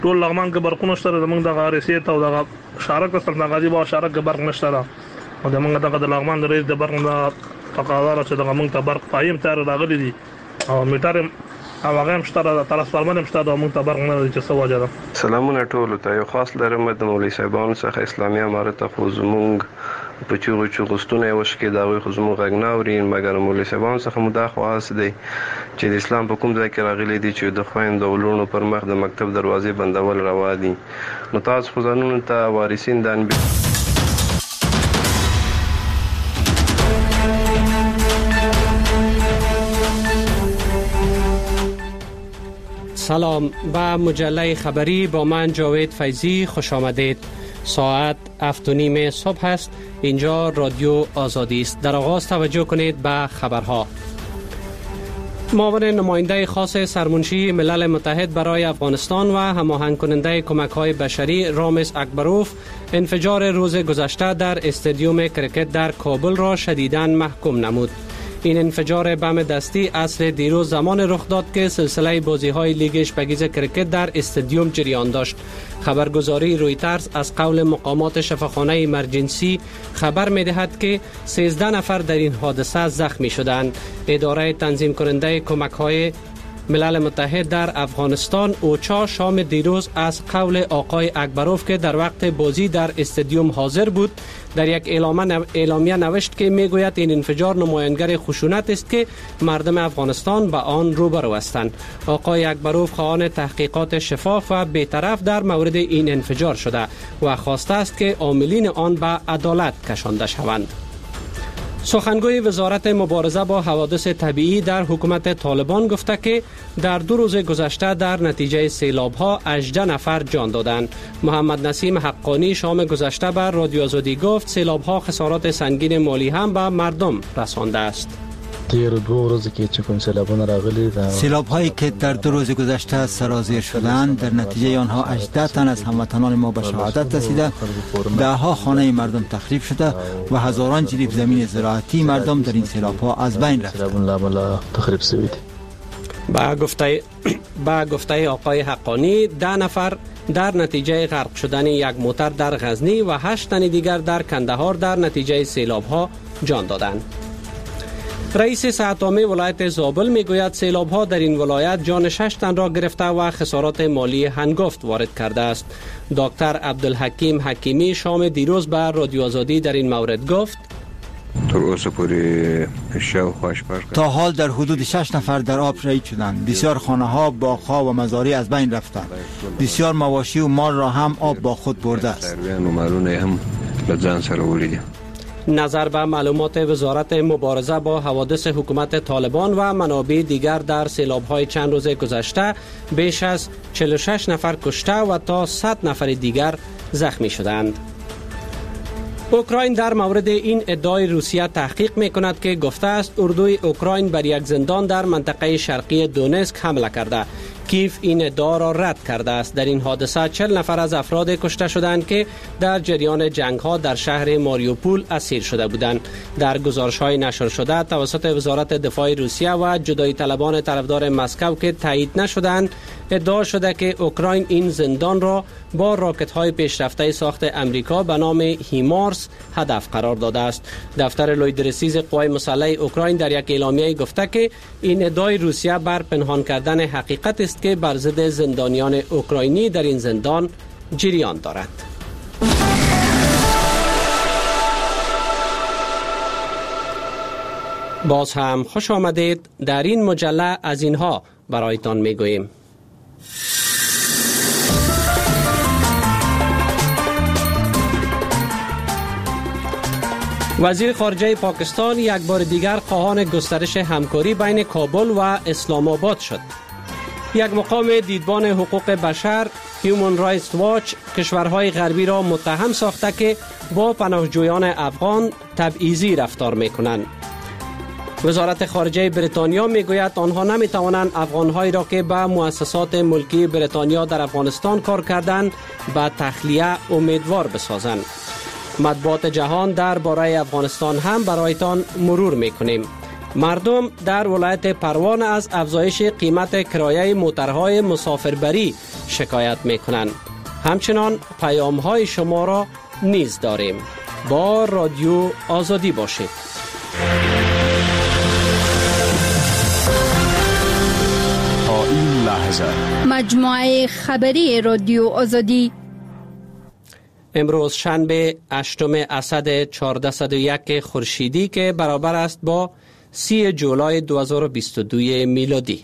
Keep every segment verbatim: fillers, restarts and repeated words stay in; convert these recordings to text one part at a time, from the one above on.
ټول لغمان کې برقونه شته زمونږ د غارسیت او د شارک سره د غازی با شارک برق نشته او د موږ د لغمان د رئیس د برق نه تقاضا چې د موږ ته برق پایم تر راغلي دي او میټر او هغه هم شته د ترانسفارمر هم شته د موږ ته برق نه چې څه وجه ده. سلامونه ټول ته یو خاص لرم د مولوی صاحبانو څخه اسلامي امارت خو زمونږ په چوغو چوغستونه وشکې دا وي خو زموږ غږ نه اوري مګر مولوی صاحبانو څخه مدا خواست دی چې د اسلام په کوم ځای کې راغلي دي چې د خويند ولونو پر مخ د مکتب دروازې بندول روا دي نو تاسو خو ځانونو ته وارثین دان سلام به مجله خبری با من جاوید فیضی خوش آمدید. ساعت هفت و نیم صبح است. اینجا رادیو آزادی است. در آغاز توجه کنید به خبرها. معاون نماینده خاص سرمنشی ملل متحد برای افغانستان و هماهنگ کننده کمک‌های بشری رامز اکبروف انفجار روز گذشته در استادیوم کرکت در کابل را شدیداً محکوم نمود. این انفجار بم دستی عصر دیروز زمان رخ داد که سلسله بازی‌های لیگ اشپگیز کرکت در استادیوم جریان داشت. خبرگزاری رویترز از قول مقامات شفاخانه ایمرجنسی خبر می‌دهد که سیزده نفر در این حادثه زخمی شدند. اداره تنظیم کننده کمک‌های ملل متحد در افغانستان اوچا شام دیروز از قول آقای اکبروف که در وقت بازی در استادیوم حاضر بود در یک اعلامیه نوشت که میگوید این انفجار نمایانگر خشونت است که مردم افغانستان به آن روبرو هستند. آقای اکبروف خواهان تحقیقات شفاف و بی‌طرف در مورد این انفجار شده و خواسته است که عاملین آن به عدالت کشانده شوند. سخنگوی وزارت مبارزه با حوادث طبیعی در حکومت طالبان گفته که در دو روز گذشته در نتیجه سیلاب‌ها هجده نفر جان دادند. محمد نسیم حقانی شام گذشته بر رادیو آزادی گفت سیلاب‌ها خسارات سنگین مالی هم به مردم رسانده است. سیلاب هایی که در دو روز گذشته سرازیر شدند در نتیجه آنها هجده تن از هموطنان ما به شهادت رسیده، ده ها خانه مردم تخریب شده و هزاران جریب زمین زراعتی مردم در این سیلاب ها از بین رفته. با گفته با گفته آقای حقانی ده نفر در نتیجه غرق شدن یک موتر در غزنی و هشت تن دیگر در کندهار در نتیجه سیلاب ها جان دادند. رئیس صحت عامه ولایت زابل میگوید سیلاب‌ها در این ولایت جان شش تن را گرفته و خسارات مالی هنگفت وارد کرده است. دکتر عبدالحکیم حکیمی شام دیروز به رادیو آزادی در این مورد گفت تا حال در حدود شش نفر در آب شهید شدند. بسیار خانه‌ها، باغ‌ها و مزارع از بین رفتند. بسیار مواشی و مال را هم آب با خود برده است. نظر به معلومات وزارت مبارزه با حوادث حکومت طالبان و منابع دیگر در سیلاب‌های چند روز گذشته بیش از چهل و شش نفر کشته و تا صد نفر دیگر زخمی شدند. اوکراین در مورد این ادعای روسیه تحقیق می‌کند که گفته است اردوی اوکراین بر یک زندان در منطقه شرقی دونسک حمله کرده. کیف این ادعا را رد کرده است. در این حادثه چهل نفر از افراد کشته شدند که در جریان جنگ‌ها در شهر ماریوپول اسیر شده بودند. در گزارش‌های نشر شده توسط وزارت دفاع روسیه و جدایی طلبان طرفدار مسکو که تایید نشدند، ادعا شده که اوکراین این زندان را با راکت‌های پیشرفته ساخت امریکا به نام هیمارس هدف قرار داده است. دفتر لویدرسیز قوای مسلح اوکراین در یک اعلامیه گفته که این ادعای روسیه بر پنهان کردن حقیقت است که بر ضد زندانیان اوکراینی در این زندان جریان دارد. باز هم خوش آمدید. در این مجله از اینها برایتان میگوییم. وزیر خارجه پاکستان یک بار دیگر خواهان گسترش همکاری بین کابل و اسلام آباد شد. یک مقام دیدبان حقوق بشر هیومن رایتس واچ کشورهای غربی را متهم ساخته که با پناهجویان افغان تبعیضی رفتار می‌کنند. وزارت خارجه بریتانیا میگوید آنها نمیتوانند افغان‌هایی را که به مؤسسات ملکی بریتانیا در افغانستان کار کردند به تخلیه امیدوار بسازند. مطبوعات جهان درباره افغانستان هم برایتان مرور میکنیم. مردم در ولایت پروان از افزایش قیمت کرایه موترهای مسافربری شکایت می کنند. همچنان پیام های شما را نیز داریم. با رادیو آزادی باشید. تا این لحظه مجموعه خبری رادیو آزادی امروز شنبه هشتم اسد چهارصد و یک خورشیدی که برابر است با سی جولای دو هزار و بیست و دو میلادی.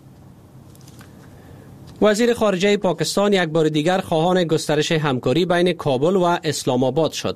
وزیر خارجه پاکستان یک بار دیگر خواهان گسترش همکاری بین کابل و اسلام آباد شد.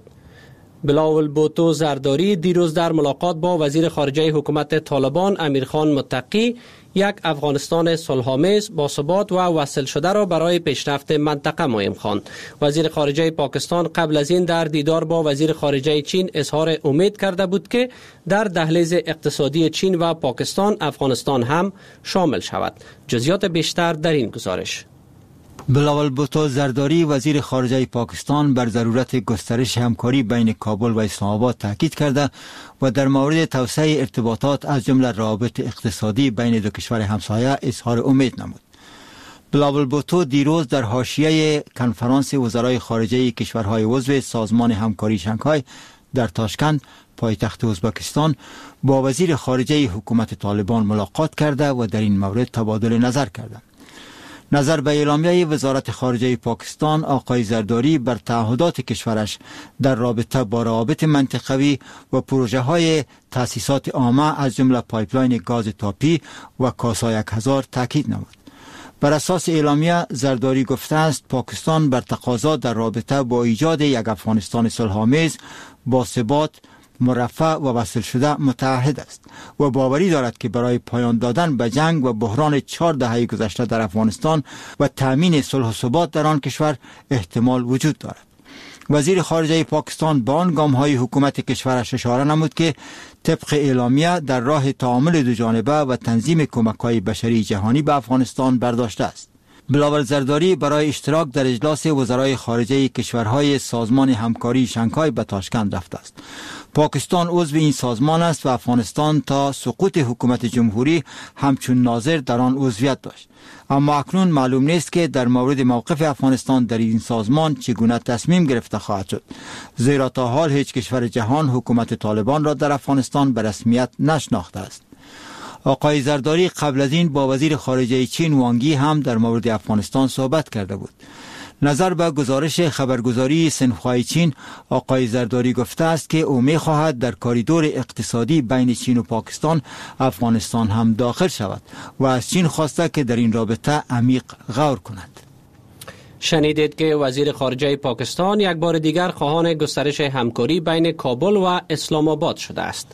بلاول بوتو زرداری دیروز در ملاقات با وزیر خارجه حکومت طالبان امیرخان متقی یک افغانستان صلح‌آمیز با ثبات و وصل شده را برای پیشرفت منطقه مهم خواند. وزیر خارجه پاکستان قبل از این در دیدار با وزیر خارجه چین اظهار امید کرده بود که در دهلیز اقتصادی چین و پاکستان افغانستان هم شامل شود. جزئیات بیشتر در این گزارش. بلاول بوتو زرداری وزیر خارجه پاکستان بر ضرورت گسترش همکاری بین کابل و اسلام آباد تاکید کرده و در مورد توسعه ارتباطات از جمله روابط اقتصادی بین دو کشور همسایه اظهار امید نمود. بلاول بوتو دیروز در حاشیه کنفرانس وزرای خارجه کشورهای عضو سازمان همکاری شانگهای در تاشکند پایتخت ازبکستان با وزیر خارجه حکومت طالبان ملاقات کرده و در این مورد تبادل نظر کرده. نظر به اعلامیه وزارت خارجه پاکستان، آقای زرداری بر تعهدات کشورش در رابطه با روابط منطقوی و پروژه های تأسیسات عامه از جمله پایپلاین گاز تاپی و کاسا یک هزار تاکید نمود. بر اساس اعلامیه زرداری گفته است پاکستان بر تقاضا در رابطه با ایجاد یک افغانستان صلح‌آمیز با ثبات، مرفع و وصل شده متعهد است و باوری دارد که برای پایان دادن به جنگ و بحران چهار دهه گذشته در افغانستان و تامین صلح و ثبات در آن کشور احتمال وجود دارد. وزیر خارجه پاکستان به آن گام‌های حکومت کشورش اشاره نمود که طبق اعلامیه در راه تعامل دو جانبه و تنظیم کمک‌های بشری جهانی به افغانستان برداشته است. بلاول زرداری برای اشتراک در اجلاس وزرای خارجه کشورهای سازمان همکاری شانگهای به تاشکند رفته است. پاکستان عضو این سازمان است و افغانستان تا سقوط حکومت جمهوری همچون ناظر در آن عضویت داشت. اما اکنون معلوم نیست که در مورد موقف افغانستان در این سازمان چگونه تصمیم گرفته خواهد شد، زیرا تا حال هیچ کشور جهان حکومت طالبان را در افغانستان به رسمیت نشناخته است. آقای زرداری قبل از این با وزیر خارجه چین وانگی هم در مورد افغانستان صحبت کرده بود. نظر به گزارش خبرگزاری سنخوای چین، آقای زرداری گفته است که او می خواهد در کاریدور اقتصادی بین چین و پاکستان افغانستان هم داخل شود و از چین خواسته که در این رابطه عمیق غور کند. شنیدید که وزیر خارجه پاکستان یک بار دیگر خواهان گسترش همکاری بین کابل و اسلام آباد شده است.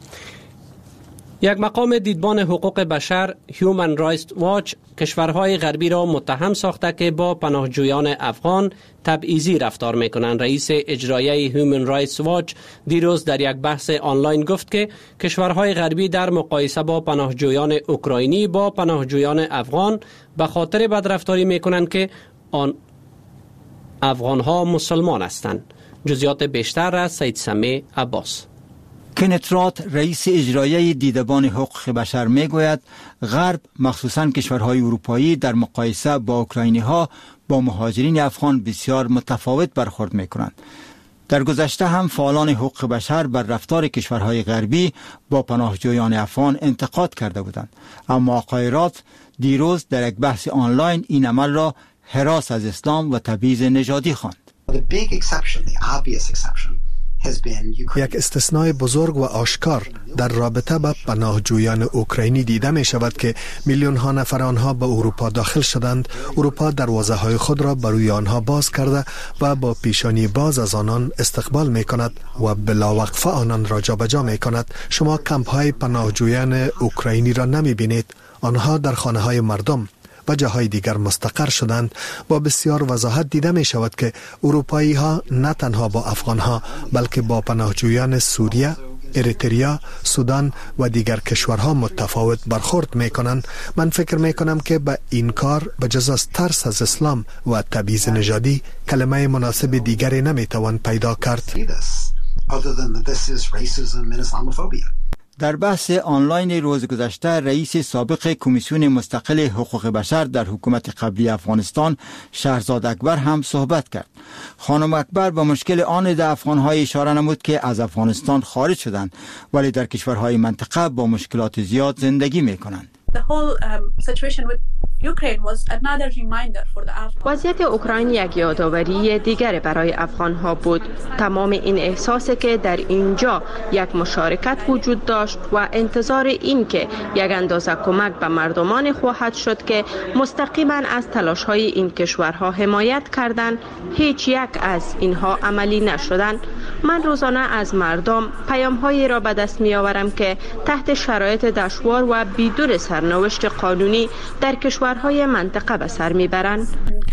یک مقام دیدبان حقوق بشر هیومن رایتس واچ کشورهای غربی را متهم ساخته که با پناهجویان افغان تبعیضی رفتار میکنند. رئیس اجرایی هیومن رایتس واچ دیروز در یک بحث آنلاین گفت که کشورهای غربی در مقایسه با پناهجویان اوکراینی با پناهجویان افغان به خاطر بدرفتاری میکنند که آن افغانها مسلمان هستند. جزئیات بیشتر از سید سمی عباس. کنت رات رئیس اجرایی دیدبان حقوق بشر می گوید غرب مخصوصاً کشورهای اروپایی در مقایسه با اوکراینی ها با مهاجرین افغان بسیار متفاوت برخورد می کنند. در گذشته هم فعالان حقوق بشر بر رفتار کشورهای غربی با پناهجویان افغان انتقاد کرده بودند، اما آقای رات دیروز در یک بحث آنلاین این عمل را هراس از اسلام و تبعیض نژادی خواند. یک استثنای بزرگ و آشکار در رابطه با پناهجویان اوکراینی دیده می شود که میلیون ها نفر آنها به اروپا داخل شدند. اروپا دروازه های خود را بروی آنها باز کرده و با پیشانی باز از آنان استقبال می کند و بلاوقفه آنان را جابجا می کند. شما کمپ های پناهجویان اوکراینی را نمی بینید. آنها در خانه های مردم و جاهای دیگر مستقر شدند. با بسیار وضاحت دیده می شود که اروپایی ها نه تنها با افغان ها بلکه با پناهجویان سوریه، اریتریا، سودان و دیگر کشورها متفاوت برخورد می کنند. من فکر می کنم که به این کار بجز از ترس از اسلام و تبعیض نژادی کلمه مناسب دیگری نمی توان پیدا کرد. در بحث آنلاین روز گذشته رئیس سابق کمیسیون مستقل حقوق بشر در حکومت قبلی افغانستان شهرزاد اکبر هم صحبت کرد. خانم اکبر به مشکل آن افغان‌های اشاره نمود که از افغانستان خارج شدند ولی در کشورهای منطقه با مشکلات زیاد زندگی می‌کنند. وضعیت اوکراین یک یادآوری دیگر برای افغان‌ها بود. تمام این احساسی که در اینجا یک مشارکت وجود داشت و انتظار این که یک اندازه کمک به مردمان خواهد شد که مستقیما از تلاش‌های این کشورها حمایت کردند، هیچ یک از اینها عملی نشدند. من روزانه از مردم پیام‌هایی را به دست می‌آورم که تحت شرایط دشوار و بدون سرنوشت قانونی در کشورهای منطقه به سر میبرند.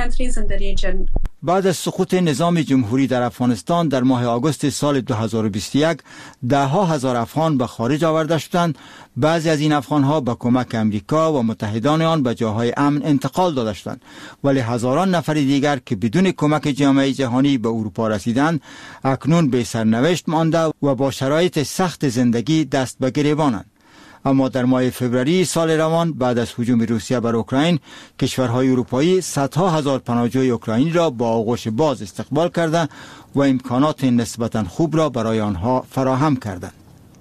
بعد از سقوط نظام جمهوری در افغانستان در ماه آگوست سال دو هزار و بیست و یک ده ها هزار افغان به خارج آورده شدند. بعضی از این افغان‌ها با کمک امریکا و متحدان آن به جاهای امن انتقال داده شدند ولی هزاران نفر دیگر که بدون کمک جامعه جهانی به اروپا رسیدند اکنون به سرنوشت مانده و با شرایط سخت زندگی دست به گریبانند. اما در ماه فوریه سال روان بعد از هجوم روسیه بر اوکراین کشورهای اروپایی صدها هزار پناهجوی اوکراینی را با آغوش باز استقبال کرده و امکانات نسبتا خوب را برای آنها فراهم کردند.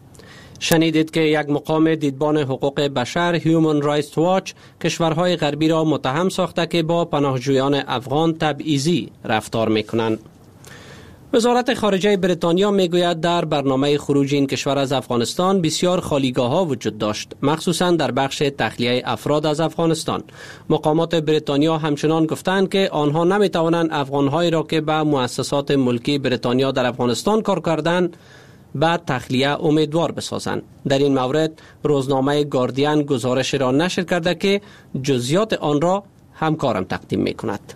شنیدید که یک مقام دیدبان حقوق بشر هیومن رایتس واچ کشورهای غربی را متهم ساخته که با پناهجویان افغان تبعیضی رفتار میکنند. وزارت خارجه بریتانیا میگوید در برنامه خروج این کشور از افغانستان بسیار خالیگاه ها وجود داشت، مخصوصا در بخش تخلیه افراد از افغانستان. مقامات بریتانیا همچنان گفتند که آنها نمیتوانند افغانهایی را که به مؤسسات ملکی بریتانیا در افغانستان کار کردند به تخلیه امیدوار بسازند. در این مورد روزنامه گاردین گزارش را نشر کرده که جزئیات آن را همکارم تقدیم میکند.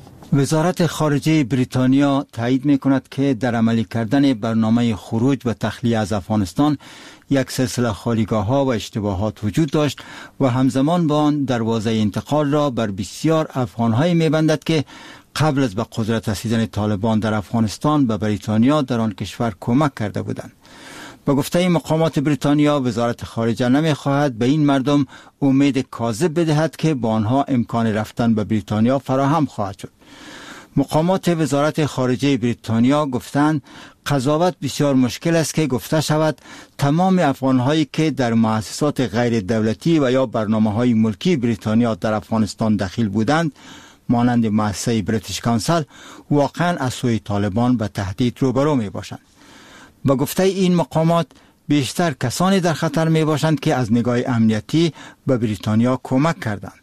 وزارت خارجه بریتانیا تایید می کند که در عملی کردن برنامه خروج و تخلیه از افغانستان یک سلسله خالیگاه ها و اشتباهات وجود داشت و همزمان با آن دروازه انتقال را بر بسیار افغان های می بندد که قبل از به قدرت رسیدن طالبان در افغانستان به بریتانیا در آن کشور کمک کرده بودند. با گفته مقامات بریتانیا وزارت خارجه نمی خواهد به این مردم امید کاذب بدهد که با آنها امکان رفتن به بریتانیا فراهم خواهد شد. مقامات وزارت خارجه بریتانیا گفتند قضاوت بسیار مشکل است که گفته شود تمام افغانهایی که در مؤسسات غیر دولتی و یا برنامه‌های ملکی بریتانیا در افغانستان دخیل بودند مانند مؤسسه بریتیش کانسل واقعا از سوی طالبان به تهدید روبرو می باشند. با گفته این مقامات بیشتر کسانی در خطر می باشند که از نگاه امنیتی به بریتانیا کمک کردند.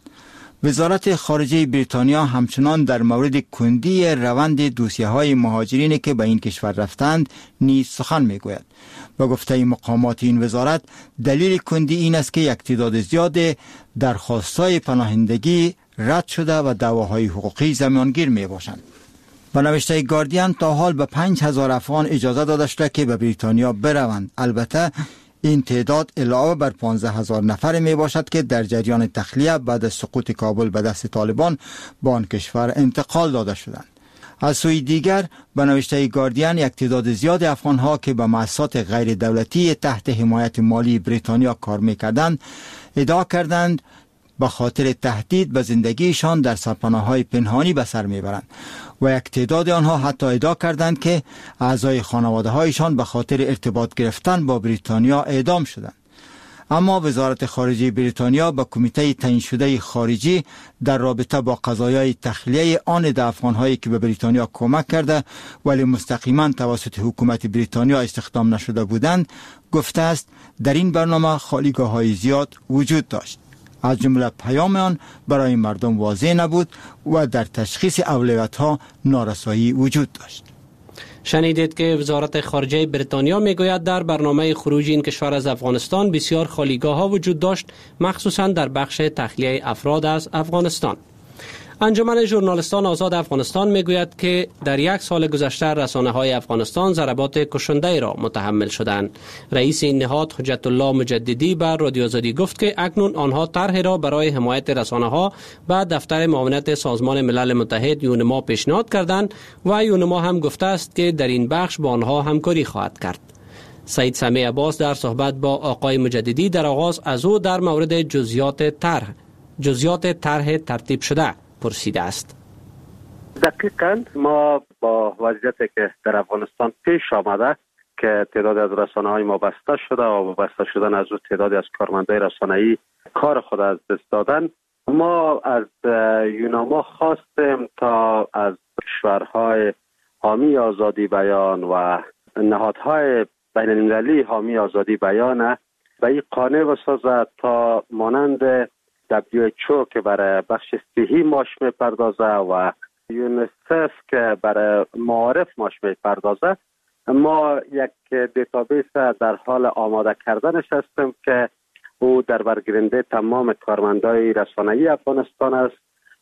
وزارت خارجه بریتانیا همچنان در مورد کندی روند دوسیه های مهاجرینی که به این کشور رفتند نیز سخن می گوید. با گفته مقامات این وزارت دلیل کندی این است که یک تعداد زیاد درخواست‌های پناهندگی رد شده و دعواهای حقوقی زمانگیر می باشند. با نوشته گاردین تا حال به پنج هزار افغان اجازه داده شده که به بریتانیا بروند. البته این تعداد علاوه بر پانزده هزار نفر می باشد که در جریان تخلیه بعد از سقوط کابل به دست طالبان به آن کشور انتقال داده شدند. از سوی دیگر به نوشته گاردین یک تعداد زیاد افغانها که به مؤسسات غیر دولتی تحت حمایت مالی بریتانیا کار می‌کردند ادعا کردند به خاطر تهدید به زندگیشان در سرپناه‌های پنهانی به سر میبرند و یک تعداد آنها حتی ادعا کردند که اعضای خانواده‌هایشان به خاطر ارتباط گرفتن با بریتانیا اعدام شدند. اما وزارت خارجه بریتانیا با کمیته تعیین شده خارجی در رابطه با قضایای تخلیه آن افغان‌هایی که به بریتانیا کمک کرده ولی مستقیما توسط حکومت بریتانیا استخدام نشده بودند گفته است در این برنامه خالیگاه‌های زیاد وجود داشت. از جمله پیام آن برای مردم واضح نبود و در تشخیص اولویت‌ها نارسایی وجود داشت. شنیدید که وزارت خارجه بریتانیا میگوید در برنامه خروج این کشور از افغانستان بسیار خالیگاه ها وجود داشت، مخصوصا در بخش تخلیه افراد از افغانستان. انجمن ژورنالیستان آزاد افغانستان میگوید که در یک سال گذشته رسانه‌های افغانستان ضربات کشنده را متحمل شدند. رئیس این نهاد حجت الله مجددی بر رادیو آزادی گفت که اکنون آنها طرحی را برای حمایت رسانه‌ها به دفتر معاونت سازمان ملل متحد یونما پیشنهاد کردند و یونما هم گفته است که در این بخش با آنها همکاری خواهد کرد. سعید سمیع عباس در صحبت با آقای مجددی در آغاز از او در مورد جزئیات طرح جزئیات طرح ترتیب شده پرسیده است. دقیقاً ما با وضعیتی که در افغانستان پیش آمده که تعداد از رسانه‌های ما بسته شده و بسته شدن از او تعدادی از کارمندای رسانه‌ای کار خود از دست دادن، ما از یوناما خواستیم تا از کشورهای حامی آزادی بیان و نهادهای بین المللی حامی آزادی بیان به این قانع بسازد تا مانند دبلیو اچ او که برای بخش صحی ماش میپردازه و یونیسف که برای معارف ماش میپردازه، ما یک دیتابیس در حال آماده کردنش هستیم که او در برگیرنده تمام کارمندای رسانه‌ای افغانستان است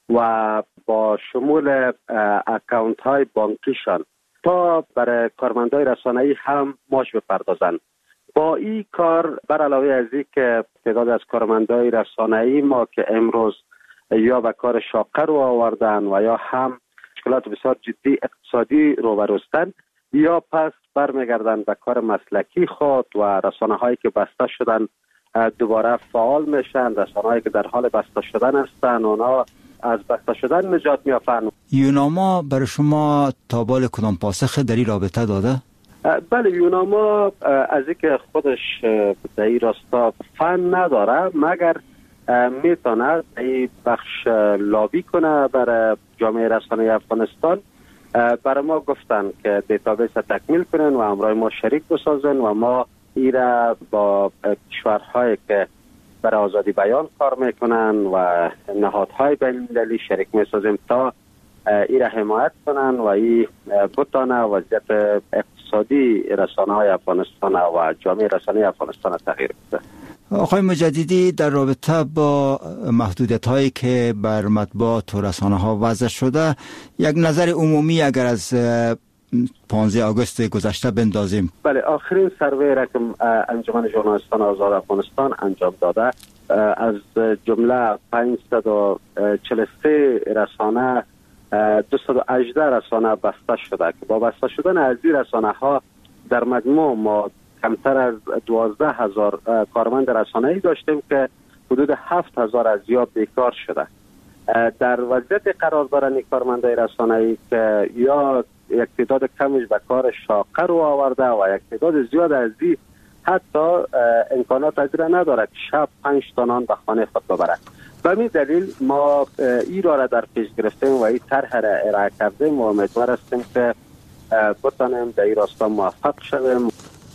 و با شمول اکانت های بانکیشان تا برای کارمندای رسانه‌ای هم ماش بپردازند. با این کار بر علاوه از این که تعداد از کارمندای رسانه‌ای ما که امروز یا به کار شاقه رو آوردن و یا هم مشکلات بسیار جدی اقتصادی رو بروستن، یا پس برمیگردن به کار مسلکی خود و رسانه‌هایی که بسته شدن دوباره فعال میشن. رسانه‌هایی که در حال بسته شدن هستن اونا از بسته شدن نجات میافن. یوناما برای شما تا بال کدام پاسخ در این رابطه داده؟ بله، یوناما از اینکه خودش در این راستا فن نداره مگر میتونه این بخش لابی کنه برای جامعه رسانه افغانستان. برای ما گفتن که دیتابیس تکمیل کنن و همراه ما شریک بسازن و ما ایره با کشورهایی که برای آزادی بیان کار میکنن و نهادهای بین المللی شریک میسازیم تا ایره حمایت کنن و ای بتانه وضعیت اقتصادی رسانه های افغانستان و جامعه رسانه افغانستان تغییر بده. آقای مجددی، در رابطه با محدودیت هایی که بر مطبوعات و رسانه ها وضع شده، یک نظر عمومی اگر از پانزده آگوست گذشته بندازیم. بله، آخرین سروی را که انجمن ژورنالیستان آزاد افغانستان انجام داده، از جمله پانصد و چهل و سه رسانه دویست و هجده رسانه بسته شده که با بسته شدن از این رسانه ها در مجموع ما کمتر از دوازده هزار کارمند رسانه‌ای داشتیم که حدود هفت هزار از یا بیکار شده. در وضعیت قرار دارن کارمندای رسانه‌ای که یا یک تعداد کمش به کار شاقه رو آورده و یک تعداد زیاد از این حتی امکانات از را نداره که شب پنج تا نان به خانه خود ببره. به همین دلیل ما این را در پیش گرفتیم و این طرح را ارائه کردیم و امیدوار هستیم که بتانیم در این راستا موفق شویم.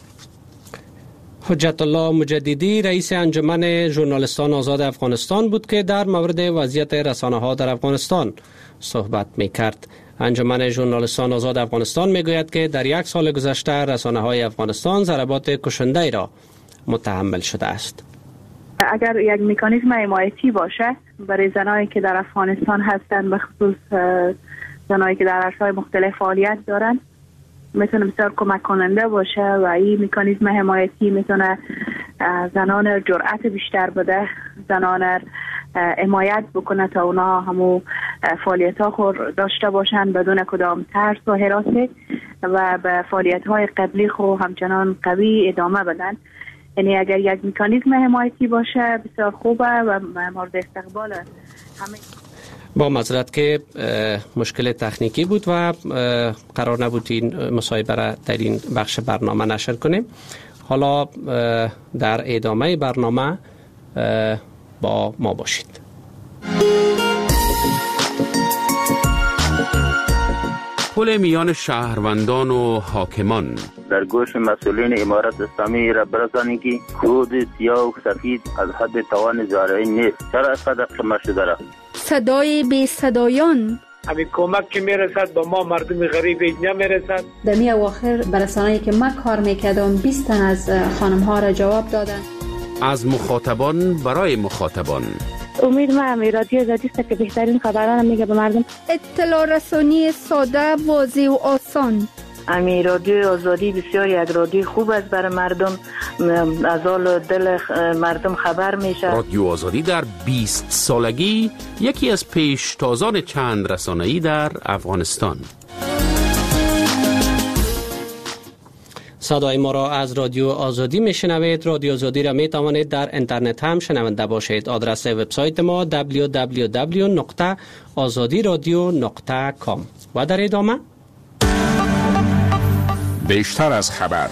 حجت الله مجددی رئیس انجمن ژورنالیستان آزاد افغانستان بود که در مورد وضعیت رسانه ها در افغانستان صحبت می کرد. انجمن ژورنالیستان آزاد افغانستان می گوید که در یک سال گذشته رسانه های افغانستان ضربات کشنده ای را متحمل شده است. اگر یک مکانیزم حمایتی باشه برای زنایی که در افغانستان هستند، به خصوص زنایی که در عرصه‌های مختلف فعالیت دارند، میتونه بسیار کمک کننده باشه و این مکانیزم حمایتی میتونه زنان جرأت بیشتر بده، زنان حمایت بکنه تا اونا همو فعالیت ها خود داشته باشن بدون کدام ترس و هراسی و به فعالیت های قبلی خود همچنان قوی ادامه بدن. یعنی اگر یک مکانیزم حمایتی باشه بسیار خوبه و مورد استقبال همه. با معذرت که مشکل تکنیکی بود و قرار نبود این مصاحبه را در این بخش برنامه نشر کنیم. حالا در ادامه برنامه با ما باشید. پل میان شهروندان و حاکمان در گوش مسئولین امارت اسلامی را برسانید که کود سیاه و سفید از حد توان زارعی نیست. چرا اینقدر قمه شده را؟ صدای بی صدایان، همین کمک که میرسد با ما مردم غریب نمیرسد. در می اواخر برسانه‌ای که ما کار میکردم بیست تن از خانم ها را جواب دادن. از مخاطبان برای مخاطبان. امید ما همی رادیو آزادی است که بهترین خبران میگه به مردم. اطلاع رسانی ساده، واضح و آسان. امی رادیو آزادی بسیار یک رادیو خوب است برای مردم، از حال دل مردم خبر میشه. رادیو آزادی در بیست سالگی یکی از پیشتازان چند رسانه‌ای در افغانستان. صدای ما را از رادیو آزادی میشنوید. رادیو آزادی را می توانید در اینترنت هم شنونده باشید. آدرس وبسایت ما دبلیو دبلیو دبلیو دات آزادی رادیو دات کام. و در ادامه بیشتر از خبر.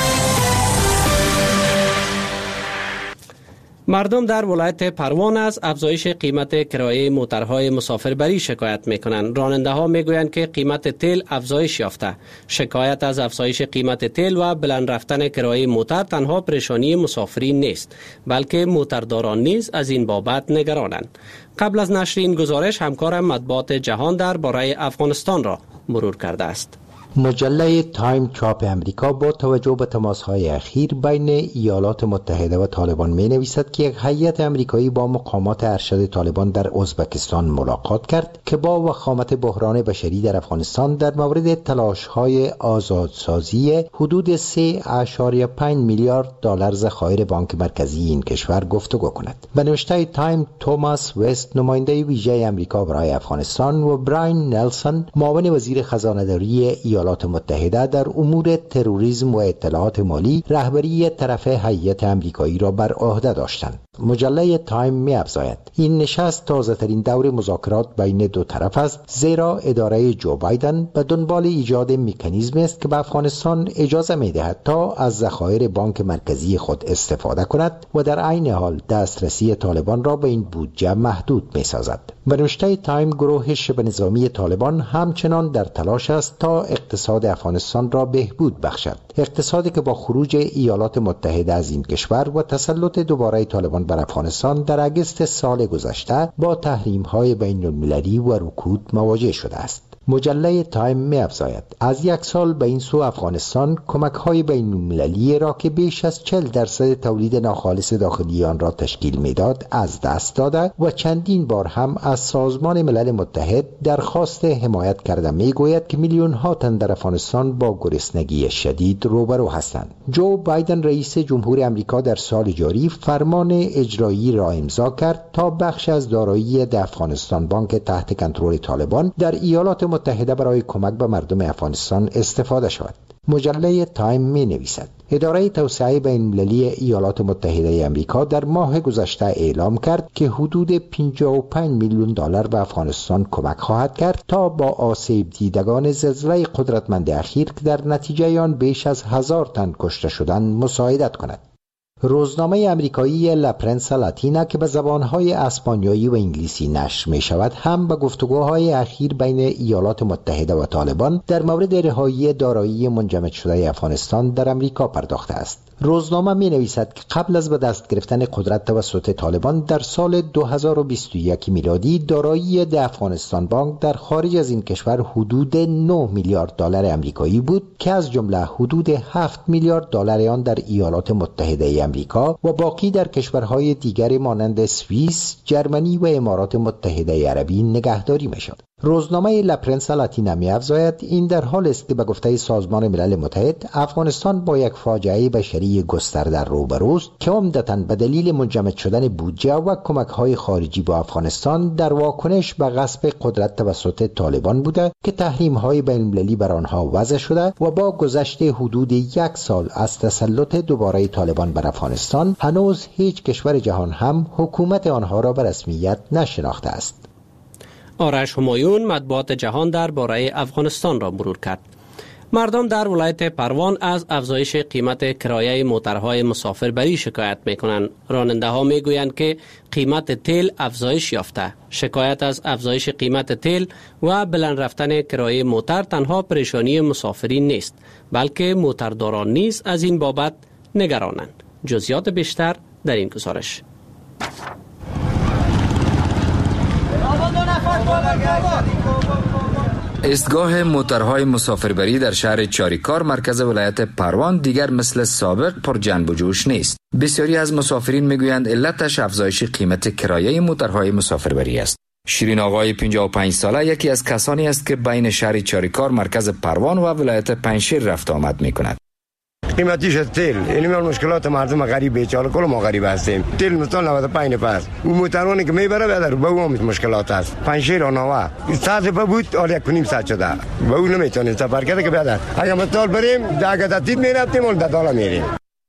مردم در ولایت پروان از افزایش قیمت کرایه موترهای مسافربری شکایت میکنند. راننده ها میگویند که قیمت تیل افزایش یافته. شکایت از افزایش قیمت تیل و بلند رفتن کرایه موتر تنها پریشانی مسافرین نیست، بلکه موترداران نیز از این بابت نگرانند. قبل از نشر این گزارش همکارم مطبوعات جهان درباره افغانستان را مرور کرده است. مجله تایم چاپ امریکا با توجه به تماس‌های اخیر بین ایالات متحده و طالبان می‌نویسد که یک هیئت امریکایی با مقامات ارشد طالبان در ازبکستان ملاقات کرد که با وخامت بحران بشری در افغانستان در مورد تلاش‌های آزادسازی حدود سه ممیز پنج میلیارد دلار ذخایر بانک مرکزی این کشور گفتگو کند. به نوشته تایم توماس وست نماینده ویژه امریکا برای افغانستان و براین نلسون معاون وزیر خزانه‌داری ایالات متحده در امور تروریسم و اطلاعات مالی رهبری طرف هیئت امریکایی را بر عهده داشتند. مجله تایم می‌افزاید این نشست تازه‌ترین دور مذاکرات بین دو طرف است، زیرا اداره جو بایدن به دنبال ایجاد مکانیزمی است که به افغانستان اجازه می‌دهد تا از ذخایر بانک مرکزی خود استفاده کند و در عین حال دسترسی طالبان را به این بودجه محدود می‌سازد. به نوشته تایم گروه شبه نظامی طالبان همچنان در تلاش است تا اقتصاد افغانستان را بهبود بخشد. اقتصادی که با خروج ایالات متحده از این کشور و تسلط دوباره طالبان بر افغانستان در اگست سال گذشته با تحریم‌های بین‌المللی و رکود مواجه شده است. مجله تایم می‌افزاید از یک سال به این سو افغانستان کمک‌های بین‌المللی را که بیش از چهل درصد تولید ناخالص داخلی آن را تشکیل می‌داد از دست داده و چندین بار هم از سازمان ملل متحد درخواست حمایت کرده می‌گوید که میلیون‌ها تن در افغانستان با گرسنگی شدید روبرو هستند. جو بایدن رئیس جمهور آمریکا در سال جاری فرمان اجرایی را امضا کرد تا بخش از دارایی افغانستان بانک تحت کنترل طالبان در ایالات متحده برای کمک به مردم افغانستان استفاده شود. مجله تایم می نویسد اداره توسعه بین‌المللی ایالات متحده آمریکا در ماه گذشته اعلام کرد که حدود پنجاه و پنج میلیون دلار به افغانستان کمک خواهد کرد تا با آسیب دیدگان زلزله قدرتمند اخیر که در نتیجه آن بیش از هزار تن کشته شدند مساعدت کند. روزنامه امریکایی لاپرنسا لاتینا که به زبانهای اسپانیایی و انگلیسی نشر می شود هم به گفتگوهای اخیر بین ایالات متحده و طالبان در مورد رهایی دارایی منجمد شده افغانستان در امریکا پرداخته است. روزنامه می نویسد که قبل از به دست گرفتن قدرت توسط طالبان در سال دو هزار و بیست و یک میلادی دارایی د افغانستان بانک در خارج از این کشور حدود نه میلیارد دلار آمریکایی بود که از جمله حدود هفت میلیارد دلار آن در ایالات متحده آمریکا و باقی در کشورهای دیگر مانند سوئیس، جرمنی و امارات متحده عربی نگهداری می شد. روزنامه لاپرنسا لاتینا می‌افزاید این در حال است که به گفته سازمان ملل متحد افغانستان با یک فاجعه بشری گسترده روبروست که عمدتاً به دلیل منجمد شدن بودجه و کمک‌های خارجی با افغانستان در واکنش به غصب قدرت توسط طالبان بوده که تحریم‌های بین‌المللی بر آنها وضع شده و با گذشت حدود یک سال از تسلط دوباره طالبان بر افغانستان هنوز هیچ کشور جهان هم حکومت آنها را به رسمیت نشناخته است. آرش همایون مطبوعات جهان درباره افغانستان را مرور کرد. مردم در ولایت پروان از افزایش قیمت کرایه موترهای مسافربری شکایت می‌کنند. راننده ها می‌گویند که قیمت تیل افزایش یافته. شکایت از افزایش قیمت تیل و بلند رفتن کرایه موتر تنها پریشانی مسافرین نیست، بلکه موترداران نیز از این بابت نگرانند. جزئیات بیشتر در این گزارش. ایستگاه موترهای مسافربری در شهر چاریکار مرکز ولایت پروان دیگر مثل سابق پر جنب و جوش نیست. بسیاری از مسافرین میگویند علتش افزایش قیمت کرایه موترهای مسافربری است. شیرین آقای پنجاه و پنج ساله یکی از کسانی است که بین شهر چاریکار مرکز پروان و ولایت پنجشیر رفت آمد میکند. قیمتیش تیل، این میان مشکلات مردم غریب بیچاره کل ما غریب هستیم. تیل مثلا نود و پنج پس اون موترانی که میبره بدر به اون مشکلات است. پنجشیر آنها صد روپیه بود حالا یک کنیم صد شده. به اون نمیتونیم سفر کرده که بدر. اگه مثال بریم ده گذشته میرفتیم اون دالا میریم.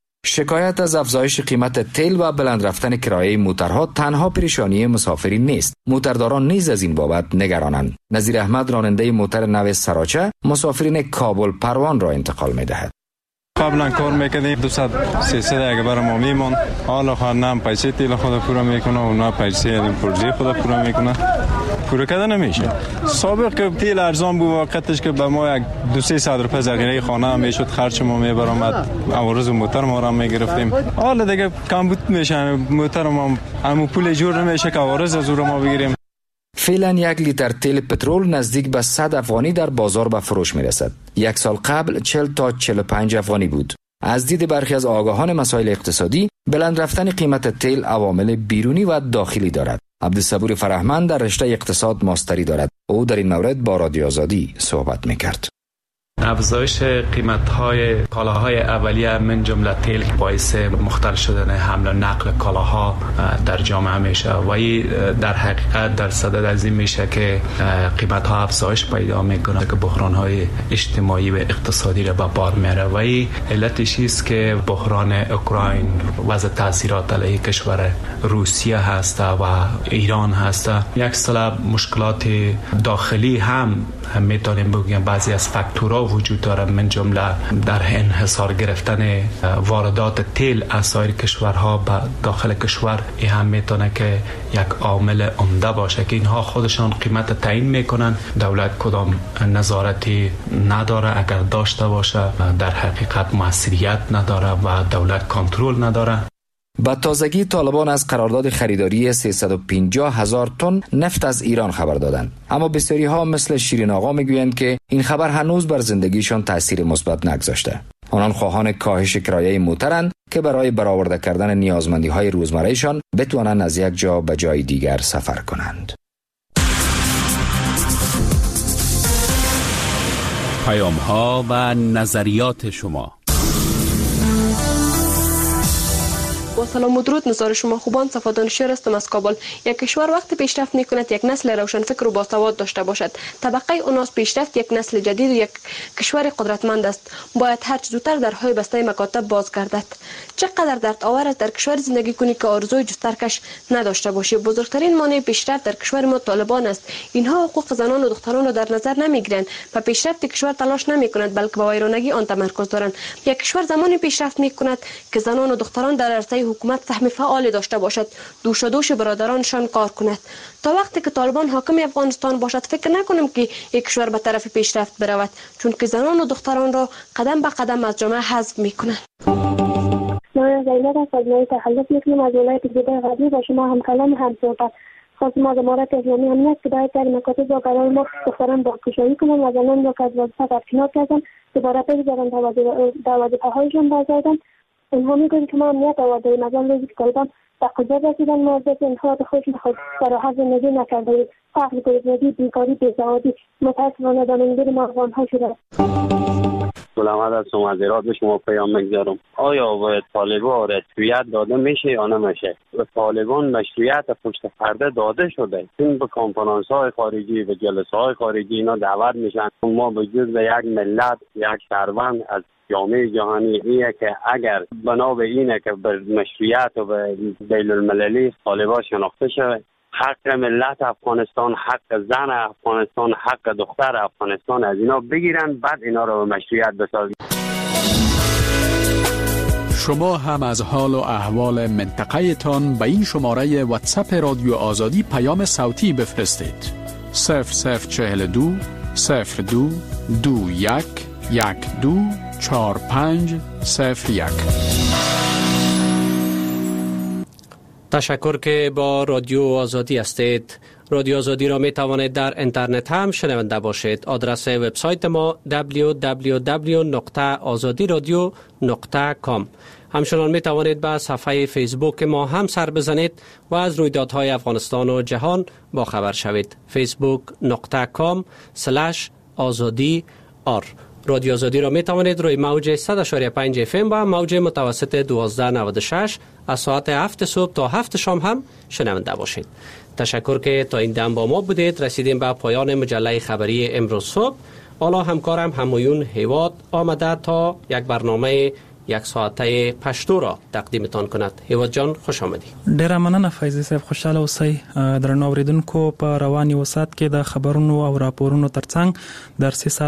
شکایت از افزایش قیمت تیل و بلند رفتن کرایه موترها تنها پریشانی مسافرین نیست. موترداران نیز از این بابت نگرانند. نظیر احمد راننده موتر نو سراچه مسافرین کابل پروان را انتقال می‌دهد. قبلا کار میکردیم دویست سیصد اگه برای ما میمون، حالا خود نه پیسه تیل خود پورا میکنه و نه پیسه این پرزی خود پورا میکنه، پورا کردن نمیشه. سابق که تیل ارزان بود وقتش که به ما یک دو سه صد روپیه ذخیره خانه هم میشد، خرج ما میبرامد، عوارض موتر ما را میگرفتیم. حالا دیگه کم بود میشه، موتر ما همون پول جور نمیشه که عوارض از ما بگیریم. فعلا یک لیتر تیل پترول نزدیک به صد افغانی در بازار به فروش می رسد. یک سال قبل چهل تا چهل و پنج افغانی بود. از دید برخی از آگاهان مسائل اقتصادی، بلند رفتن قیمت تیل عوامل بیرونی و داخلی دارد. عبدالصبور فرهمند در رشته اقتصاد ماستری دارد. او در این مورد با رادیو آزادی صحبت می کرد. افزایش قیمت‌های کالاهای اولیه من جمله تیل باعث مختل شدن حمل و نقل کالاها در جامعه میشه و این در حقیقت در صدد از این میشه که قیمت‌ها افزایش پیدا میکنه که بحران‌های اجتماعی و اقتصادی را به بار میاره و این علتش است که بحران اوکراین وضع تاثیرات علیه کشور روسیه هست و ایران هست. یک سلسله مشکلات داخلی هم میتونیم بگیم بعضی از فاکتورها وجود داره، من جمله در انحصار گرفتن واردات تیل از سایر کشورها به داخل کشور. این هم میتونه که یک عامل عمده باشه که اینها خودشان قیمت تعیین میکنن. دولت کدام نظارتی نداره، اگر داشته باشه در حقیقت موثریت نداره و دولت کنترل نداره. با تازگی طالبان از قرارداد خریداری سیصد و پنجاه هزار تن نفت از ایران خبر دادند، اما بسیاری ها مثل شیرین آقا میگویند که این خبر هنوز بر زندگیشان تاثیر مثبت نگذاشته. آنان خواهان کاهش کرایه موترند که برای برآورده کردن نیازمندی های روزمرهشان بتوانند از یک جا به جای دیگر سفر کنند. پیام ها و نظریات شما. با سلام و درود، نظر شما خوبان. صفادان شیر هستم از کابل. یک کشور وقتی پیشرفت میکند یک نسل روشنفکر و باسواد داشته باشد. طبقه اوناس پیشرفت یک نسل جدید و یک کشور قدرتمند است. باید هر چه زودتر درهای بسته مکاتب باز گردد. چقدر درد آور است در کشور زندگی کنی که آرزوی جسترکش نداشته باشی. بزرگترین مانع پیشرفت در کشور ما طالبان است. اینها حقوق زنان و دختران را در نظر نمیگیرند و پیشرفت کشور تلاش نمیکنند، بلکه به ویرانگی آن تمرکز دارند. یک کشور زمانی پیشرفت میکند که زنان و دختران در عرصه حکومت سهم فعال داشته باشد، دوش و دوش برادرانشان کار کند. تا وقتی که طالبان حاکم افغانستان باشد فکر نکنم که یک کشور به طرف پیشرفت برود، چون که زنان و دختران را قدم به قدم از جامعه حذف میکنند. من زینب از مجموعه تخلف میکنم از ولایت گیبه غربی با شما هم کلام هم صحبت. خواستم از امارت اسلامی امنیت که باید در مکاتب با قرار ما دختران با کشایی کنم و زنان را که از وظیفه برکنار کردن دوباره بگذارن در وظیفه‌هایشان بازگردن. اینها میگویند که ما امنیت آورده‌ایم، از آن روزی که طالبان به قدرت رسیدن موظف اینها به خودشون خود فراحت زندگی نکرده‌ایم. فقر، گرسنگی، بیکاری، بیسوادی متأسفانه دامنگیر ما افغان‌ها شده است. سلامت هستم، از ایراد به شما پیام میگذارم. آیا به طالبان مشروعیت داده میشه یا نمیشه؟ به طالبان مشروعیت پشت پرده داده شده. این به کنفرانس های خارجی و جلسه های خارجی اینا دعوت میشن. ما به جز یک ملت، یک شهروند از جامعه جهانی ایه که اگر بنا به اینه که به مشروعیت و به بین المللی طالبان شناخته شود، حق ملت افغانستان، حق زن افغانستان، حق دختر افغانستان از اینا بگیرن، بعد اینا رو به مشروعیت بسازن. شما هم از حال و احوال منطقه تان به این شماره واتساپ رادیو آزادی پیام صوتی بفرستید. صفر صفر چهل دو صفر دو دو یک یک دو چهار پنج صفر یک. تشکر که با رادیو آزادی هستید. رادیو آزادی را می توانید در اینترنت هم شنونده باشید. آدرس وبسایت ما دبلیو دبلیو دبلیو دات آزادی رادیو دات کام. همچنان می توانید به صفحه فیسبوک ما هم سر بزنید و از رویدادهای افغانستان و جهان با خبر شوید. فیسبوک دات کام اسلش آزادی آر. رادیو آزادی را می توانید روی موج صد و پنج اف ام و موج متوسط دوازده نود و شش از ساعت هفت صبح تا هفت شام هم شنونده باشید. تشکر که تا این دم با ما بودید. رسیدیم به پایان مجله خبری امروز صبح. حالا همکارم همایون هیواد آمده تا یک برنامه یک ساعته پشتو را تقدیمتان کند. هیواد جان خوش آمدی. ډیره مننه فیضی صاحب، خوشاله اوسئ. درنو اوریدونکو، په رواني وسات کې د خبرونو او راپورونو ترڅنګ درسي